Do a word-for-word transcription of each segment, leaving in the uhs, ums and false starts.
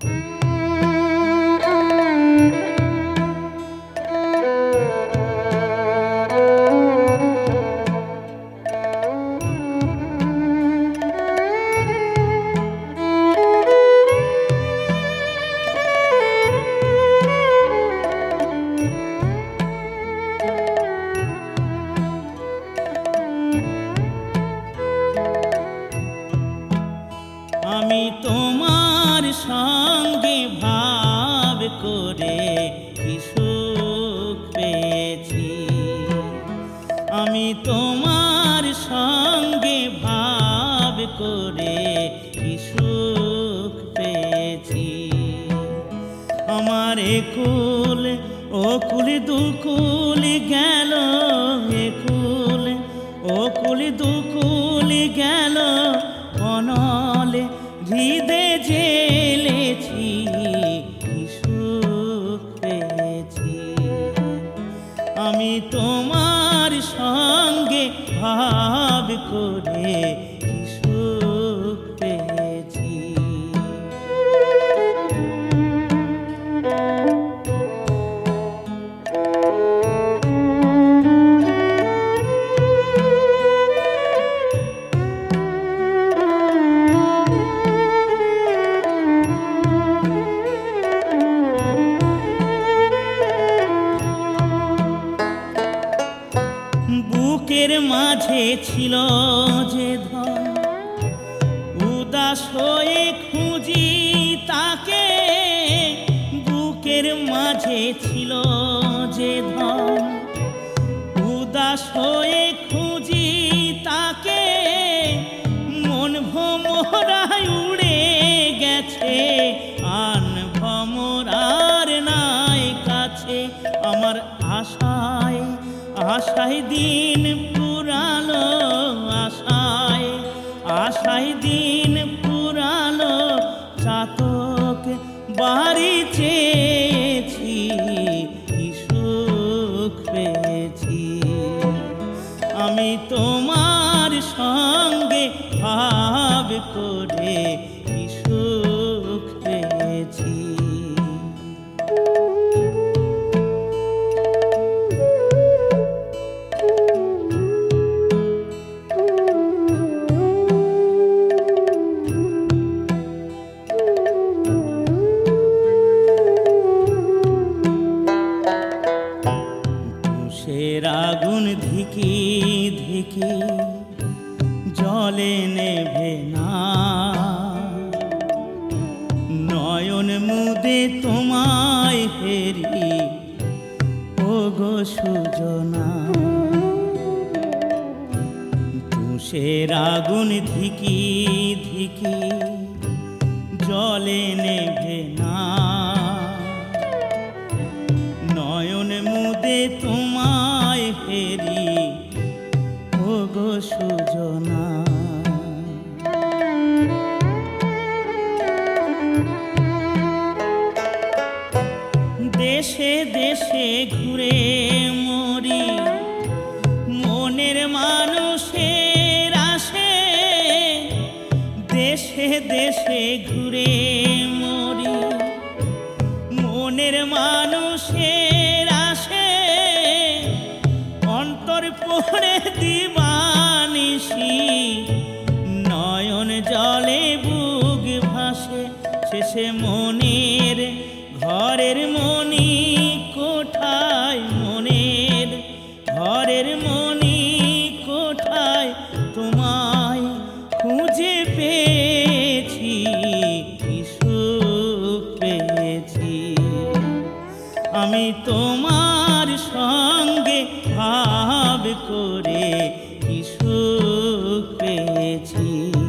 আমি তোমার সঙ্গে ভাব করে কি সুখ পেয়েছি, আমি তোমার সঙ্গে ভাব করে কি সুখ পেয়েছি। আমার একুল ওকুল দুকুল গেল, একুল ওকুল দুকুল গেল, অনলে হৃদে জেলেছি কি সুখ পেয়েছি। আমি তোমার সঙ্গে ভাব করে কি সুখ পেয়েছি। বুকের মাঝে ছিল যে ধন, উদাস হয়ে খুঁজি তাকে, বুকের মাঝে ছিল যে ধন, উদাস হয়ে খুঁজি তাকে, মন ভোমরায় উড়ে গেছে, আন ভোমরার নাই কাছে। আমার আশায় আশায় দিন পুরালো, আশায় আশায় দিন পুরালো, চাতক বাড়ি চেয়েছি কি সুখ পেয়েছি। আমি তোমার সঙ্গে ভাব করে কি সুখ পেয়েছি। আগুন ধিকি ধিকি জলে নেভে না, নয়ন মুদে তোমায় হেরি ওগো সুজনা। তুষের আগুন ধিকি ধিকি জলে নেভে না, নয়ন মুদে তোমায় ফেরি ওগো সুজনা। দেশে দেশে ঘুরে মরি মনের মানুষের আসে, দেশে দেশে ঘুরে মরি মনের মানুষের আসে, অন্তর পড়ে দিবানিশি নয়ন জলে বুক ভাসে। শেষে মনের ঘরের মনি কোঠায়, মনের ঘরের মনি কোঠায়, তোমায় খুঁজে পেয়েছি কি সুখ পেয়েছি। আমি তোমার সঙ্গে ভাব করে কি সুখ পেয়েছি।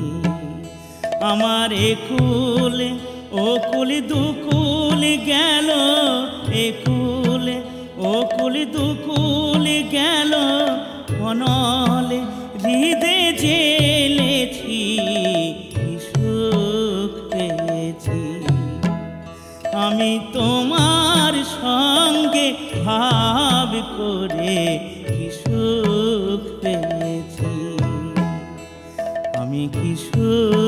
আমার একুল ওকুল দুকুল গেল, একুল ওকুল দুকুল গেল, অনলে হৃদে জেলেছি কি সুখ পেয়েছি। আমি তোমার সঙ্গে ভাব করে কি সুখ পেয়েছি। আমি কি সুখ